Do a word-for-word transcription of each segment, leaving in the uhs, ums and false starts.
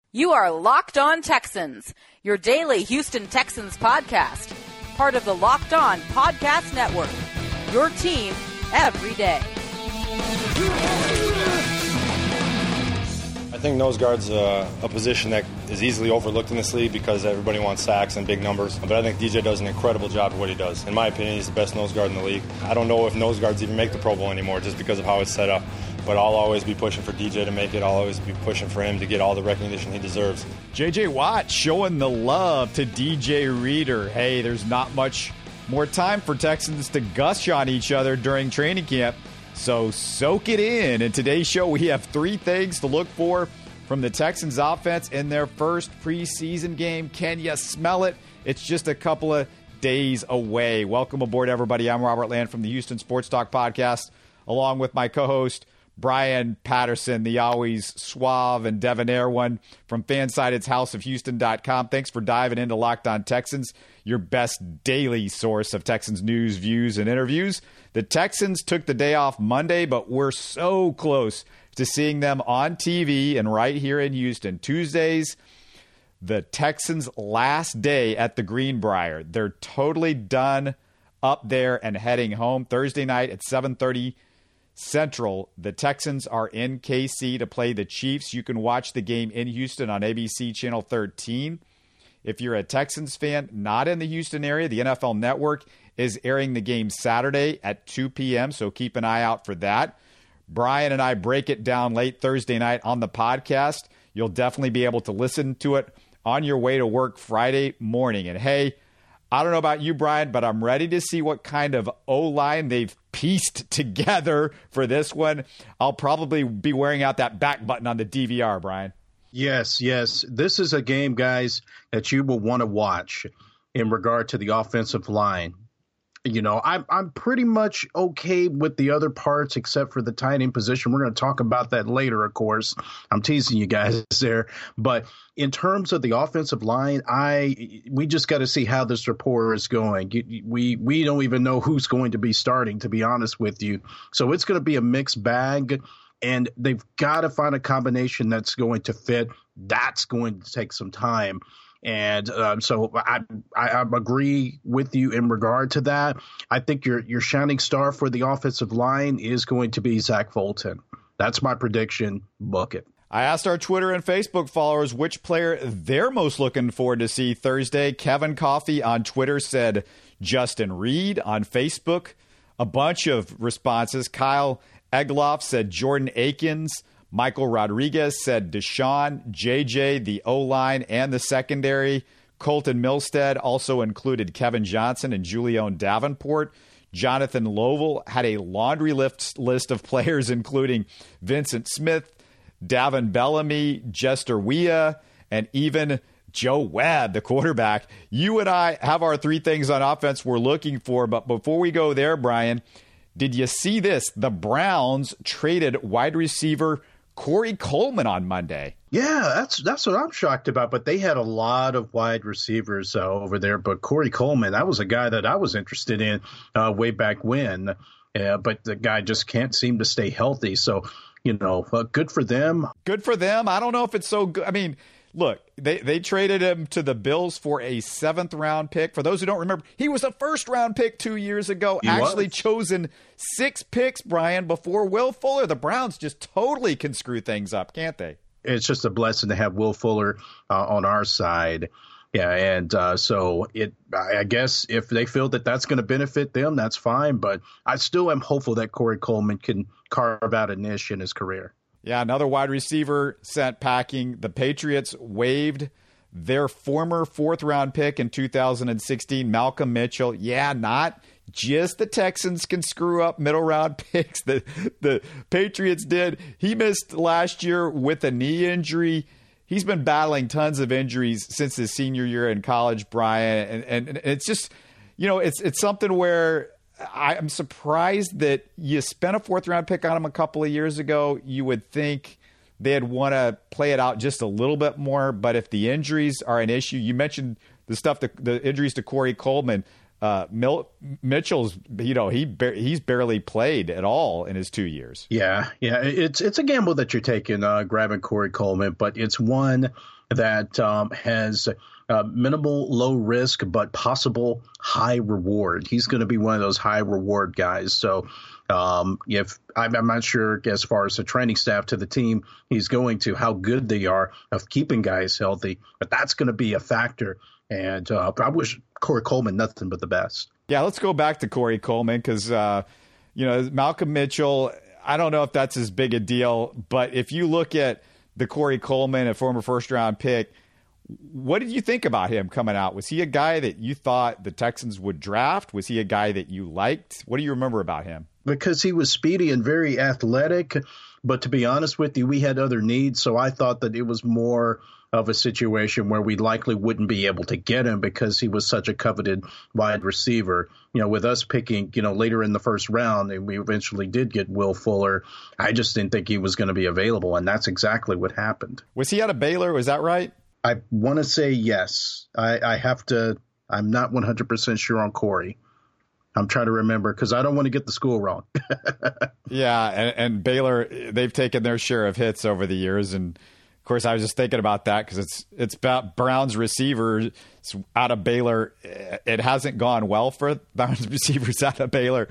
You are Locked On Texans, your daily Houston Texans podcast, part of the Locked On Podcast Network, your team every day. I think nose guard's uh, a position that is easily overlooked in this league because everybody wants sacks and big numbers. But I think D J does an incredible job of what he does. In my opinion, he's the best nose guard in the league. I don't know if nose guards even make the Pro Bowl anymore just because of how it's set up. But I'll always be pushing for D J to make it. I'll always be pushing for him to get all the recognition he deserves. J J Watt showing the love to D J Reader. Hey, there's not much more time for Texans to gush on each other during training camp. So soak it in. In today's show, we have three things to look for from the Texans offense in their first preseason game. Can you smell it? It's just a couple of days away. Welcome aboard, everybody. I'm Robert Land from the Houston Sports Talk Podcast, along with my co-host, Brian Patterson, the always suave and debonair one from Fansided's house of houston dot com. Thanks for diving into Locked On Texans, your best daily source of Texans news, views, and interviews. The Texans took the day off Monday, but we're so close to seeing them on T V and right here in Houston. Tuesdays, the Texans' last day at the Greenbrier. They're totally done up there and heading home. Thursday night at seven thirty Central, the Texans are in K C to play the Chiefs. You can watch the game in Houston on A B C Channel thirteen. If you're a Texans fan not in the Houston area, the N F L Network is airing the game Saturday at two p.m., so keep an eye out for that. Brian and I break it down late Thursday night on the podcast. You'll definitely be able to listen to it on your way to work Friday morning. And hey, I don't know about you, Brian, but I'm ready to see what kind of O-line they've pieced together for this one. I'll probably be wearing out that back button on the D V R, Brian. Yes, yes. This is a game, guys, that you will want to watch in regard to the offensive line. You know, I'm I'm pretty much okay with the other parts except for the tight end position. We're going to talk about that later, of course. I'm teasing you guys there. But in terms of the offensive line, I we just got to see how this rapport is going. We we don't even know who's going to be starting, to be honest with you. So it's going to be a mixed bag, and they've got to find a combination that's going to fit. That's going to take some time. And um, so I, I I agree with you in regard to that. I think your your shining star for the offensive line is going to be Zach Fulton. That's my prediction. Book it. I asked our Twitter and Facebook followers which player they're most looking forward to see Thursday. Kevin Coffey on Twitter said Justin Reed. On Facebook, a bunch of responses. Kyle Egloff said Jordan Akins. Michael Rodriguez said Deshaun, J J, the O-line, and the secondary. Colton Milstead also included Kevin Johnson and Julian Davenport. Jonathan Lovell had a laundry list list of players, including Vincent Smith, Davin Bellamy, Jester Weah, and even Joe Webb, the quarterback. You and I have our three things on offense we're looking for, but before we go there, Brian, did you see this? The Browns traded wide receiver Corey Coleman on Monday. Yeah, that's that's what I'm shocked about. But they had a lot of wide receivers uh, over there. But Corey Coleman, that was a guy that I was interested in uh, way back when. Uh, but the guy just can't seem to stay healthy. So, you know, uh, good for them. Good for them. I don't know if it's so good. I mean, look, they, they traded him to the Bills for a seventh round pick. For those who don't remember, he was a first round pick two years ago, he actually was. chosen six picks, Brian, before Will Fuller. The Browns just totally can screw things up, can't they? It's just a blessing to have Will Fuller uh, on our side. Yeah, and uh, so it. I guess if they feel that that's going to benefit them, that's fine. But I still am hopeful that Corey Coleman can carve out a niche in his career. Yeah, another wide receiver sent packing. The Patriots waived their former fourth-round pick in two thousand sixteen, Malcolm Mitchell. Yeah, not just the Texans can screw up middle-round picks. The, the Patriots did. He missed last year with a knee injury. He's been battling tons of injuries since his senior year in college, Brian. And, and, and it's just, you know, it's it's something where I'm surprised that you spent a fourth round pick on him a couple of years ago. You would think they'd want to play it out just a little bit more. But if the injuries are an issue, you mentioned the stuff, the, the injuries to Corey Coleman, Uh, Mil- Mitchell's, you know, he ba- he's barely played at all in his two years. Yeah, yeah, it's it's a gamble that you're taking, uh, grabbing Corey Coleman, but it's one that um, has uh, minimal low risk, but possible high reward. He's going to be one of those high reward guys. So um, if I'm, I'm not sure as far as the training staff to the team he's going to, how good they are of keeping guys healthy, but that's going to be a factor. And uh, I wish Corey Coleman nothing but the best. Yeah, let's go back to Corey Coleman because, uh, you know, Malcolm Mitchell, I don't know if that's as big a deal, but if you look at the Corey Coleman, a former first-round pick, what did you think about him coming out? Was he a guy that you thought the Texans would draft? Was he a guy that you liked? What do you remember about him? Because he was speedy and very athletic, but to be honest with you, we had other needs, so I thought that it was more of a situation where we likely wouldn't be able to get him because he was such a coveted wide receiver. You know, with us picking, you know, later in the first round, and we eventually did get Will Fuller, I just didn't think he was going to be available, and that's exactly what happened. Was he out of Baylor? Was that right? I want to say yes. I, I have to – I'm not one hundred percent sure on Corey. I'm trying to remember because I don't want to get the school wrong. Yeah, and, and Baylor, they've taken their share of hits over the years, and – of course, I was just thinking about that because it's it's about Brown's receivers out of Baylor. It hasn't gone well for Brown's receivers out of Baylor.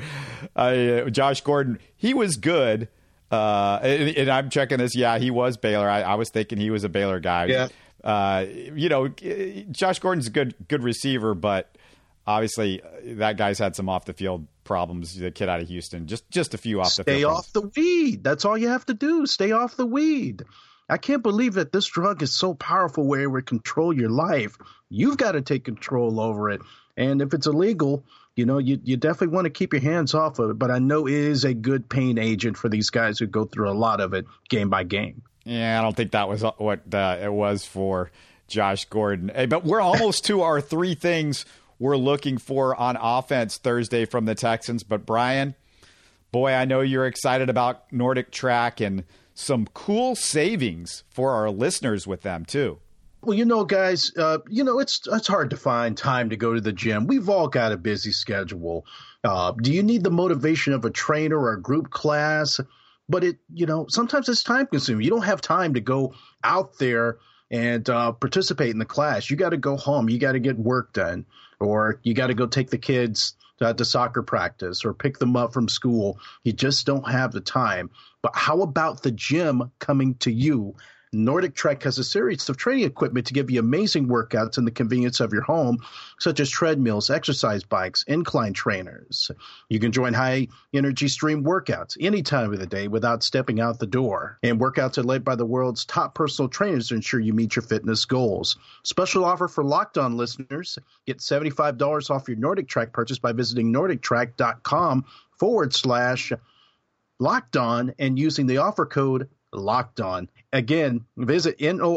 Uh, Josh Gordon, he was good. Uh, and, and I'm checking this. Yeah, he was Baylor. I, I was thinking he was a Baylor guy. Yeah. Uh, you know, Josh Gordon's a good good receiver, but obviously that guy's had some off the field problems. The kid out of Houston, just just a few off the field. Stay off the weed. That's all you have to do. Stay off the weed. I can't believe that this drug is so powerful where it would control your life. You've got to take control over it. And if it's illegal, you know, you, you definitely want to keep your hands off of it. But I know it is a good pain agent for these guys who go through a lot of it game by game. Yeah, I don't think that was what uh, it was for Josh Gordon. Hey, but we're almost to our three things we're looking for on offense Thursday from the Texans. But Brian, boy, I know you're excited about Nordic Track and some cool savings for our listeners with them too. Well, you know, guys, uh, you know, it's it's hard to find time to go to the gym. We've all got a busy schedule. Uh, do you need the motivation of a trainer or a group class? But it, you know, sometimes it's time consuming. You don't have time to go out there and uh, participate in the class. You got to go home. You got to get work done, or you got to go take the kids Uh, to soccer practice or pick them up from school. You just don't have the time. But how about the gym coming to you? Nordic Trek has a series of training equipment to give you amazing workouts in the convenience of your home, such as treadmills, exercise bikes, incline trainers. You can join high-energy stream workouts any time of the day without stepping out the door. And workouts are led by the world's top personal trainers to ensure you meet your fitness goals. Special offer for Locked On listeners. Get seventy-five dollars off your Nordic Trek purchase by visiting NordicTrack.com forward slash Locked On and using the offer code Locked On. Again, visit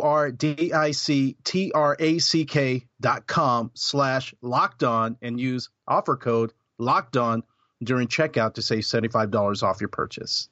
N-O-R-D-I-C-T-R-A-C-K dot com slash Locked On and use offer code Locked On during checkout to save seventy-five dollars off your purchase.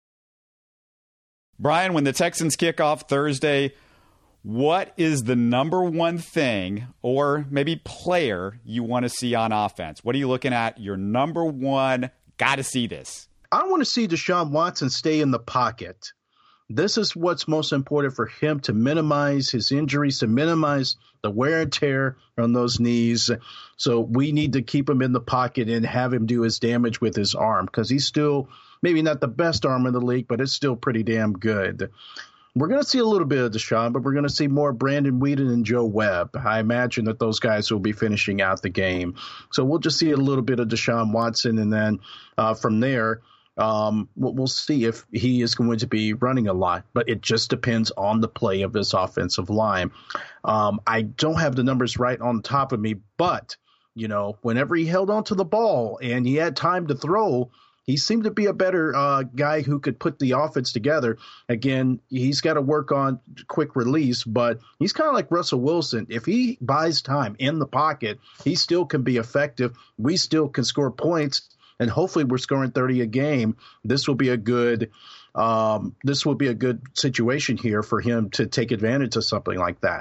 Brian, when the Texans kick off Thursday, what is the number one thing or maybe player you want to see on offense? What are you looking at? Your number one, got to see this. I want to see Deshaun Watson stay in the pocket. This is what's most important for him, to minimize his injuries, to minimize the wear and tear on those knees. So we need to keep him in the pocket and have him do his damage with his arm, because he's still maybe not the best arm in the league, but it's still pretty damn good. We're going to see a little bit of Deshaun, but we're going to see more Brandon Whedon and Joe Webb. I imagine that those guys will be finishing out the game. So we'll just see a little bit of Deshaun Watson, and then uh, from there, Um, we'll, we'll see if he is going to be running a lot, but it just depends on the play of this offensive line. Um, I don't have the numbers right on top of me, but, you know, whenever he held onto the ball and he had time to throw, he seemed to be a better uh, guy who could put the offense together. Again, he's got to work on quick release, but he's kind of like Russell Wilson. If he buys time in the pocket, he still can be effective. We still can score points. And hopefully we're scoring thirty a game. This will be a good um, this will be a good situation here for him to take advantage of something like that.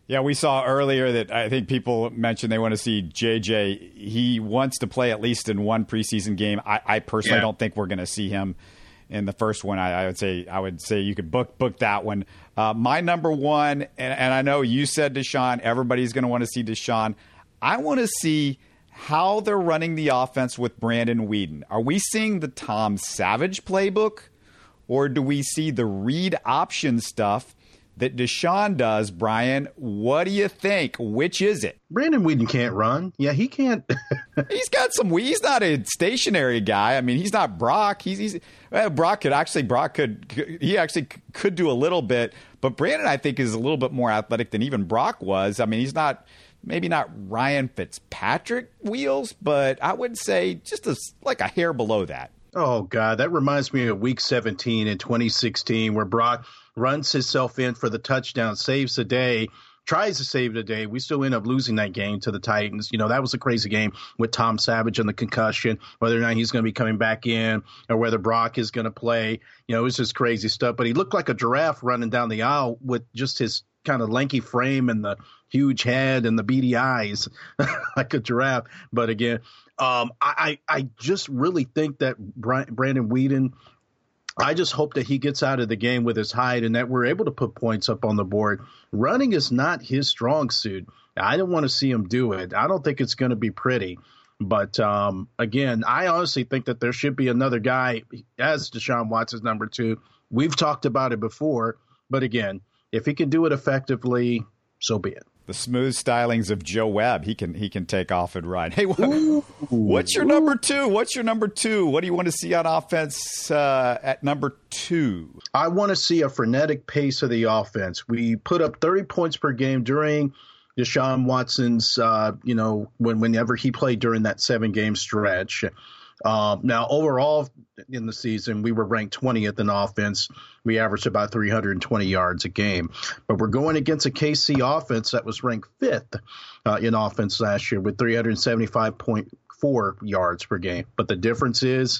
Yeah, we saw earlier that I think people mentioned they want to see J J. He wants to play at least in one preseason game. I, I personally yeah. don't think we're going to see him in the first one. I, I would say I would say you could book book that one. Uh, my number one, and, and I know you said Deshaun. Everybody's going to want to see Deshaun. I want to see how they're running the offense with Brandon Weeden. Are we seeing the Tom Savage playbook, or do we see the read option stuff that Deshaun does? Brian, what do you think? Which is it? Brandon Weeden can't run. Yeah, he can't. He's got some. He's not a stationary guy. I mean, he's not Brock. He's, he's well, Brock could actually. Brock could. He actually could do a little bit, but Brandon, I think, is a little bit more athletic than even Brock was. I mean, he's not. Maybe not Ryan Fitzpatrick wheels, but I would say just a, like a hair below that. Oh, God, that reminds me of week seventeen in twenty sixteen where Brock runs himself in for the touchdown, saves the day, tries to save the day. We still end up losing that game to the Titans. You know, that was a crazy game with Tom Savage and the concussion, whether or not he's going to be coming back in or whether Brock is going to play. You know, it was just crazy stuff. But he looked like a giraffe running down the aisle with just his kind of lanky frame and the huge head and the beady eyes like a giraffe. But again, um, I, I just really think that Brandon Weeden, I just hope that he gets out of the game with his height and that we're able to put points up on the board. Running is not his strong suit. I don't want to see him do it. I don't think it's going to be pretty. But um, again, I honestly think that there should be another guy as Deshaun Watson's number two. We've talked about it before. But again, if he can do it effectively, so be it. The smooth stylings of Joe Webb, he can he can take off and run. Hey, what, what's your number two? What's your number two? What do you want to see on offense uh, at number two? I want to see a frenetic pace of the offense. We put up thirty points per game during Deshaun Watson's, uh, you know, when whenever he played during that seven-game stretch. Uh, now, overall in the season, we were ranked twentieth in offense. We averaged about three hundred twenty yards a game. But we're going against a K C offense that was ranked fifth uh, in offense last year with three hundred seventy-five point four yards per game. But the difference is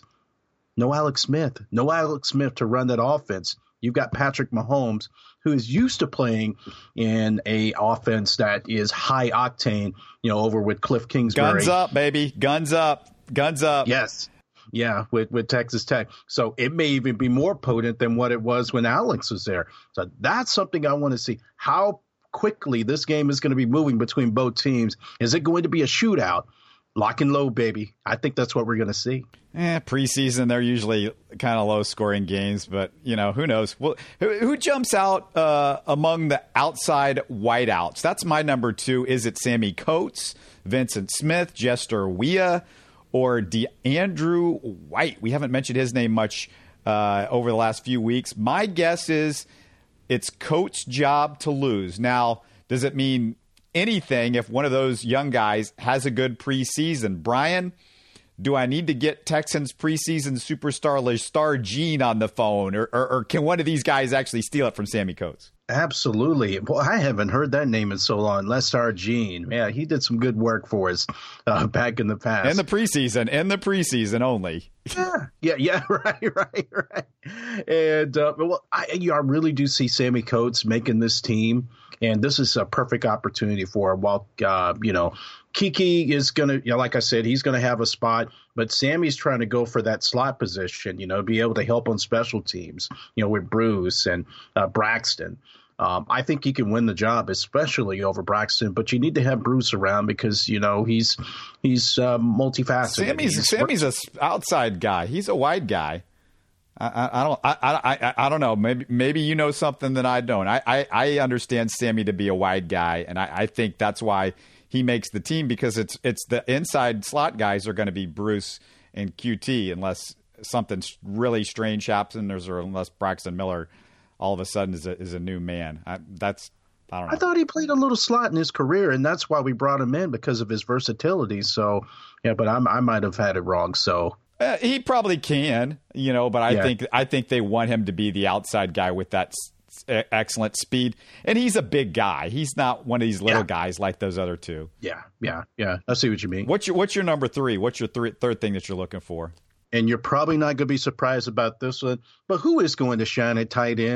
no Alex Smith. No Alex Smith to run that offense. You've got Patrick Mahomes, who is used to playing in a offense that is high octane, you know, over with Cliff Kingsbury. Guns up, baby. Guns up. Guns up. Yes. Yeah, with, with Texas Tech. So it may even be more potent than what it was when Alex was there. So that's something I want to see. How quickly this game is going to be moving between both teams. Is it going to be a shootout? Lock and load, baby. I think that's what we're going to see. Eh, preseason, they're usually kind of low-scoring games, but, you know, who knows? Well, who, who jumps out uh, among the outside wideouts? That's my number two. Is it Sammy Coates, Vincent Smith, Jester Weah, or DeAndrew White? We haven't mentioned his name much uh, over the last few weeks. My guess is it's Coates' job to lose. Now, does it mean anything if one of those young guys has a good preseason? Brian, do I need to get Texans preseason superstar LeStar Jean on the phone, or, or, or can one of these guys actually steal it from Sammy Coates? Absolutely. Well, I haven't heard that name in so long. LeStar Jean. Yeah, he did some good work for us uh, back in the past. In the preseason. In the preseason only. Yeah, yeah, yeah, right, right, right. And, uh, well, I, I really do see Sammy Coates making this team, and this is a perfect opportunity for him. While, uh, you know, Kiki is going to, you know, like I said, he's going to have a spot, but Sammy's trying to go for that slot position, you know, be able to help on special teams, you know, with Bruce and uh, Braxton. Um, I think he can win the job, especially over Braxton, but you need to have Bruce around because, you know, he's he's uh, multifaceted. Sammy's, he's, Sammy's a outside guy. He's a wide guy. I, I, I don't I, I, I don't know. Maybe maybe you know something that I don't. I, I, I understand Sammy to be a wide guy, and I, I think that's why he makes the team, because it's it's the inside slot guys are going to be Bruce and Q T unless something really strange happens, or unless Braxton Miller all of a sudden is a, is a new man. I, that's I don't know. I thought he played a little slot in his career, and that's why we brought him in, because of his versatility. So, yeah, but I'm, I might have had it wrong. So uh, he probably can, you know, but I yeah. think I think they want him to be the outside guy with that s- excellent speed, and he's a big guy. He's not one of these little yeah. guys like those other two. Yeah, yeah, yeah. I see what you mean. What's your What's your number three? What's your th- third thing that you're looking for? And you're probably not going to be surprised about this one, but who is going to shine at tight end?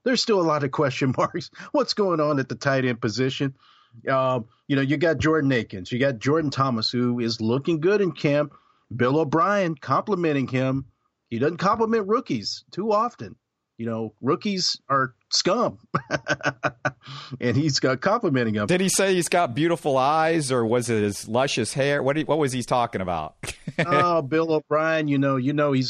there's still a lot of question marks. What's going on at the tight end position? Uh, you know, you got Jordan Akins, you got Jordan Thomas, who is looking good in camp. Bill O'Brien complimenting him. He doesn't compliment rookies too often. You know, rookies are scum. And he's got complimenting him. Did he say he's got beautiful eyes, or was it his luscious hair? What did, what was he talking about? Oh, Bill O'Brien, you know, you know he's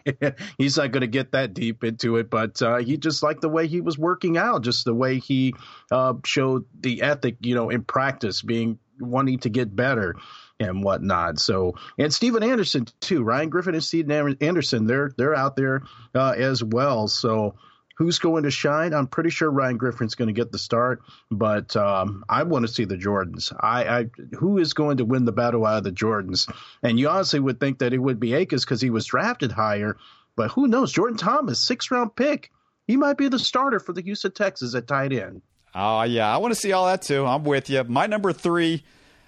he's not going to get that deep into it, but uh, he just liked the way he was working out, just the way he uh, showed the ethic, you know, in practice, being wanting to get better and whatnot. So, and Steven Anderson too, Ryan Griffin and Steven Anderson, they're they're out there uh, as well. So, who's going to shine? I'm pretty sure Ryan Griffin's going to get the start, but um, I want to see the Jordans. I, I who is going to win the battle out of the Jordans? And you honestly would think that it would be Akins because he was drafted higher, but who knows? Jordan Thomas, sixth round pick, he might be the starter for the Houston Texans at tight end. Oh yeah, I want to see all that too. I'm with you. My number three.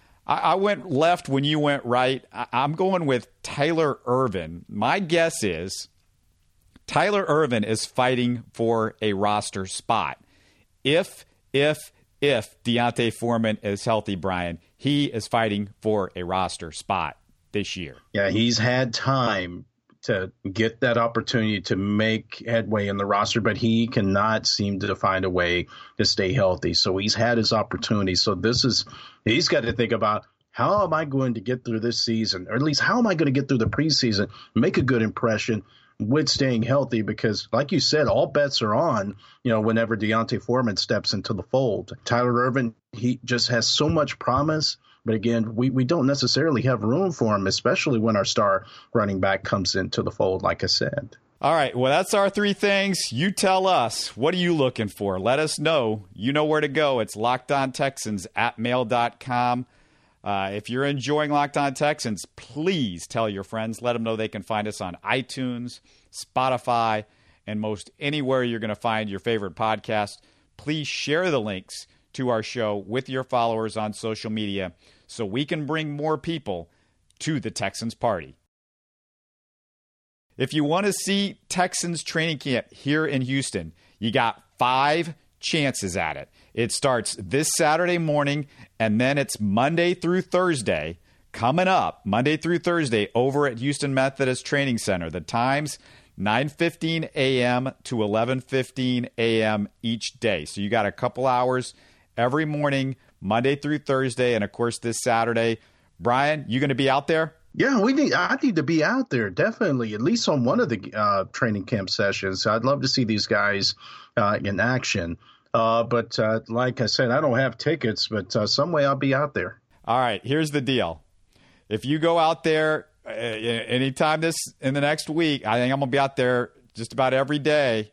I went left when you went right. I'm going with Tyler Ervin. My guess is Tyler Ervin is fighting for a roster spot. If, if, if D'Onta Foreman is healthy, Brian, he is fighting for a roster spot this year. Yeah, he's had time to get that opportunity to make headway in the roster, but he cannot seem to find a way to stay healthy. So he's had his opportunity. So this is, he's got to think about, how am I going to get through this season? Or at least how am I going to get through the preseason, make a good impression with staying healthy? Because like you said, all bets are on, you know, whenever D'Onta Foreman steps into the fold. Tyler Ervin, he just has so much promise. But again, we, we don't necessarily have room for him, especially when our star running back comes into the fold, like I said. All right. Well, that's our three things. You tell us. What are you looking for? Let us know. You know where to go. It's lockedontexans at mail dot com. Uh, if you're enjoying Locked On Texans, please tell your friends. Let them know they can find us on iTunes, Spotify, and most anywhere you're going to find your favorite podcast. Please share the links to our show with your followers on social media so we can bring more people to the Texans party. If you want to see Texans training camp here in Houston, you got five chances at it. It starts this Saturday morning, and then it's Monday through Thursday coming up, Monday through Thursday over at Houston Methodist Training Center. The times, nine fifteen a.m. to eleven fifteen a.m. each day. So you got a couple hours every morning, Monday through Thursday, and of course this Saturday. Brian, you going to be out there? Yeah, we need. I need to be out there, definitely, at least on one of the uh, training camp sessions. I'd love to see these guys uh, in action. Uh, but uh, like I said, I don't have tickets, but uh, some way I'll be out there. All right, here's the deal. If you go out there uh, anytime this in the next week, I think I'm going to be out there just about every day.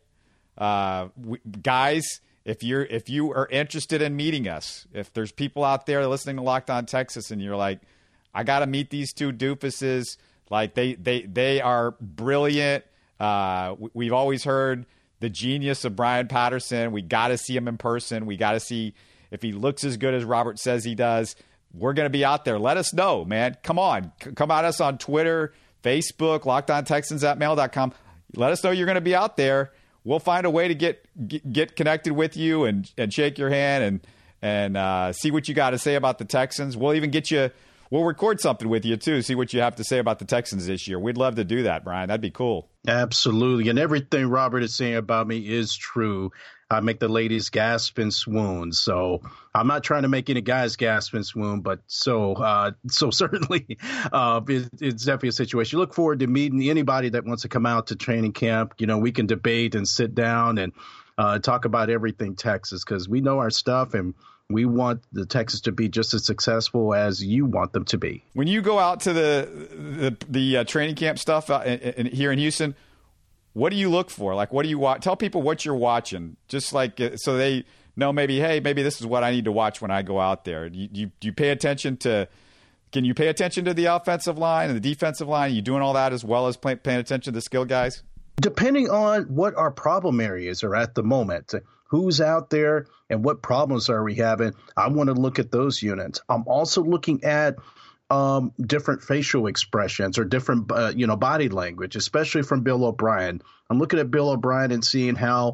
Uh, we, guys, if you're if you are interested in meeting us, if there's people out there listening to Locked On Texas and you're like, I got to meet these two doofuses. Like they they they are brilliant. Uh, we, we've always heard the genius of Brian Patterson. We got to see him in person. We got to see if he looks as good as Robert says he does. We're going to be out there. Let us know, man. Come on. C- come at us on Twitter, Facebook, lockedontexans at mail dot com. Let us know you're going to be out there. We'll find a way to get get, get connected with you and, and shake your hand and, and uh, see what you got to say about the Texans. We'll even get you – we'll record something with you, too, see what you have to say about the Texans this year. We'd love to do that, Brian. That'd be cool. Absolutely. And everything Robert is saying about me is true. I make the ladies gasp and swoon. So I'm not trying to make any guys gasp and swoon, but so uh, so certainly uh, it, it's definitely a situation. Look forward to meeting anybody that wants to come out to training camp. You know, we can debate and sit down and uh, talk about everything Texas because we know our stuff and we want the Texans to be just as successful as you want them to be. When you go out to the the, the uh, training camp stuff uh, in, in, here in Houston, what do you look for? Like, what do you watch? Tell people what you're watching, just like uh, so they know maybe, hey, maybe this is what I need to watch when I go out there. Do you, do you, do you pay attention to? Can you pay attention to the offensive line and the defensive line? Are you doing all that as well as pay, paying attention to the skill guys? Depending on what our problem areas are at the moment. Who's out there and what problems are we having? I want to look at those units. I'm also looking at um, different facial expressions or different, uh, you know, body language, especially from Bill O'Brien. I'm looking at Bill O'Brien and seeing how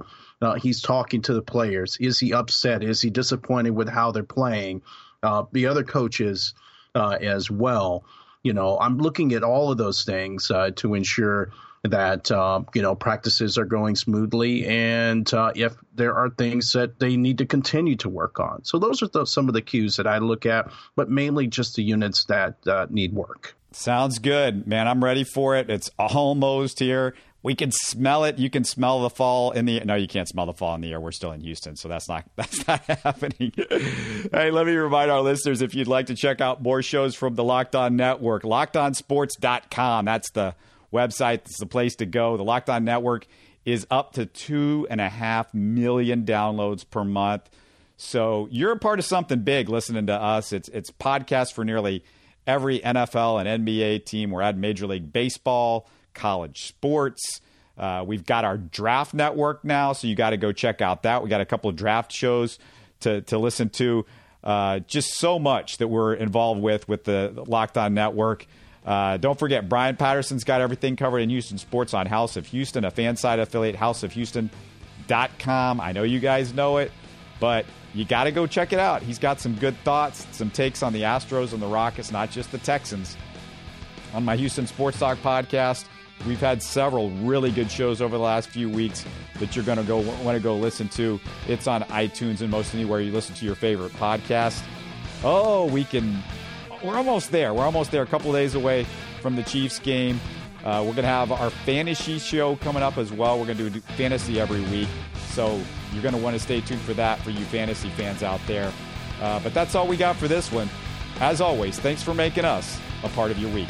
Uh, he's talking to the players. Is he upset? Is he disappointed with how they're playing? Uh, the other coaches uh, as well. You know, I'm looking at all of those things uh, to ensure that, uh, you know, practices are going smoothly, and uh, if there are things that they need to continue to work on. So those are the, some of the cues that I look at, but mainly just the units that uh, need work. Sounds good, man. I'm ready for it. It's almost here. We can smell it. You can smell the fall in the – no, you can't smell the fall in the air. We're still in Houston, so that's not that's not happening. Hey, let me remind our listeners, if you'd like to check out more shows from the Locked On Network, locked on sports dot com. That's the website. That's the place to go. The Locked On Network is up to two and a half million downloads per month. So you're a part of something big listening to us. It's it's podcasts for nearly every N F L and N B A team. We're at Major League Baseball, college sports. Uh, we've got our draft network now, so you got to go check out that. We got a couple of draft shows to to listen to. Uh, just so much that we're involved with with the Locked On Network. Uh, don't forget, Brian Patterson's got everything covered in Houston sports on House of Houston, a FanSide affiliate, house of houston dot com. I know you guys know it, but you got to go check it out. He's got some good thoughts, some takes on the Astros and the Rockets, not just the Texans. On my Houston Sports Talk podcast, we've had several really good shows over the last few weeks that you're going to go want to go listen to. It's on iTunes and most anywhere you listen to your favorite podcast. Oh, we can... We're almost there. We're almost there. A couple of days away from the Chiefs game. Uh, we're going to have our fantasy show coming up as well. We're going to do fantasy every week. So you're going to want to stay tuned for that for you fantasy fans out there. Uh, but that's all we got for this one. As always, thanks for making us a part of your week.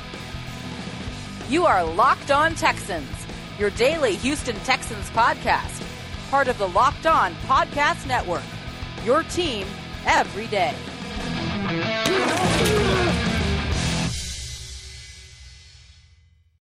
You are Locked On Texans, your daily Houston Texans podcast. Part of the Locked On Podcast Network. Your team every day.